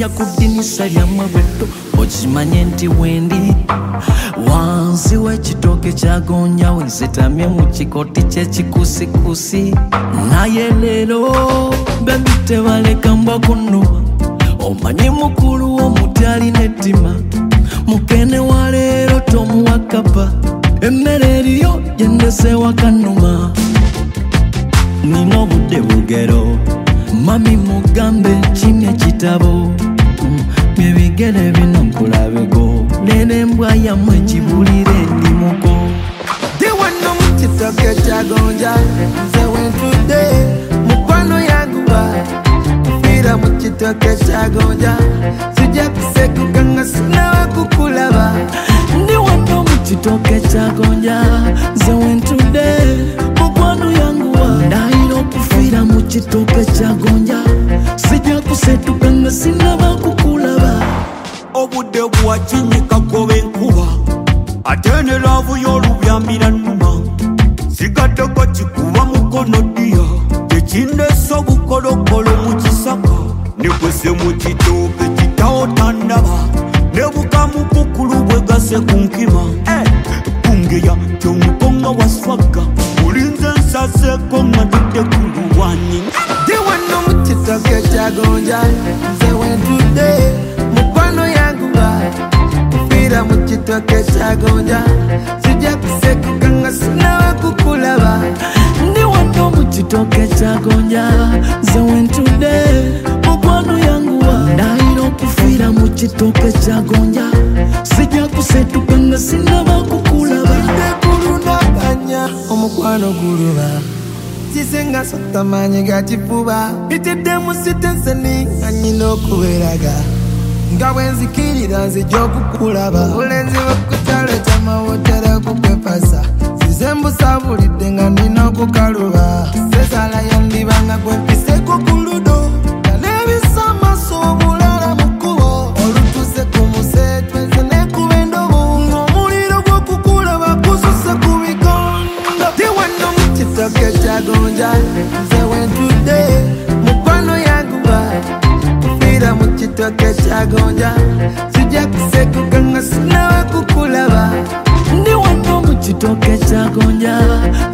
Nkunya ku ddinisa lya Mwebeto okimanye nti wendi wansi w'ekitooke kya Gonja wensitamye mu kikoti ky'ekikusikusi naye leero bebi tebaleka mbwa kunnuma omanyi mukulu w'omuti alina ettima mukene wa leero tomuwa kapa emmere eriyo yendese wakannuma nina obudde bugero mami mugambe kimye kitabo byebigere bino nkulabego leero embwa yammwe ekibulire endimuko Ndi wano mu kitooke kya Gonja nze wentudde mukwano yanguwa fiira mu kitooke kya Gonja sijja kusekuka nga sinawa kukulaba Ndi wano mu kitooke kya Gonja nze wentudde mukwano yanguwa ndayira okufiira mu kitooke kya Gonja sijja kusetuka nga sinaba kukulaba obudde bwakinyika goba enkuba ate ne laavu y'olubyamira nnuma sigaddeko kikuba mukono ddiya tekindeesa obukolokolo mu kisaka ne kwese mu kitooke kitawo tandaba ne bukamukukulu bwe gase ku nkima kungeya kyomukonga waswaga ulinze nsaseeko nga tudde ku luwanyi Ndi wano mu kitooke kya Gonja nze wentudde mukwano yanguwa fiira mu kitooke kya Gonja sijja kusekuka nga sinawa kukulaba Ndi wano mu kitooke kya Gonja nze wentudde mukwano yanguwa ndayira okufiira mu kitooke kya Gonja sijja kusetuka nga sinaba kukulaba kulunaganya omukwano guluba kisenga sotamanyi gakifuba bitedde mu sitenseni nga nyina okubeeraga nga bwenzikirira nzija okukulaba obulenzi bwekutalo kyamawotera kukwepasa size mbusabulidde nga nina okukaluba sesala yandibanga gwempiseko ku ludo nga nebisa amaso obulala mu kkubo olutuse ku musetwe nze nekuba endobo ng'omuliro gw'okukulaba gususe ku bigondo Ndi wano mu kitooke kya Gonja nze wentudde mukwano yanguwa fiira mu kitooke kya Gonja sijja kusekuka nga sinawa kukulaba Ndi wano mu kitooke kya Gonja